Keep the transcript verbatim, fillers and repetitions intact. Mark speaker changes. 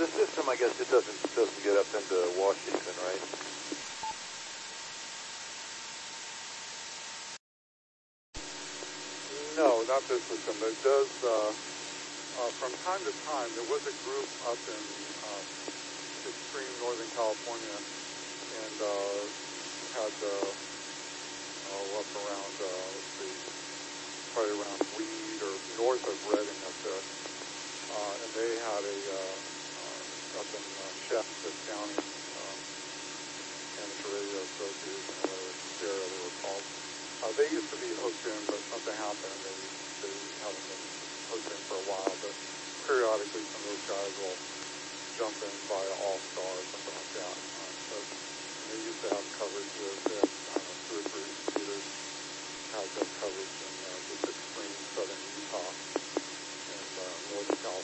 Speaker 1: the system, I guess, it doesn't doesn't get up into Washington, right?
Speaker 2: No, not this system. It does, uh, uh, from time to time, there was a group up in uh, extreme northern California and uh, had, uh, oh, up around, uh, let's see, probably around Weed or north of Redding up there. Uh, and they had a, uh, uh, up in uh, Shasta County, um, Amateur Radio Association, or whatever the area they were called. Uh, they used to be hooked in, but something happened. They, they haven't been hooked in for a while, but periodically some of those guys will jump in by All-Star or something like that. Um, but they used to have coverage with, they had, I don't know, two or three computers had that coverage in uh, this extreme southern Utah and uh, northern California.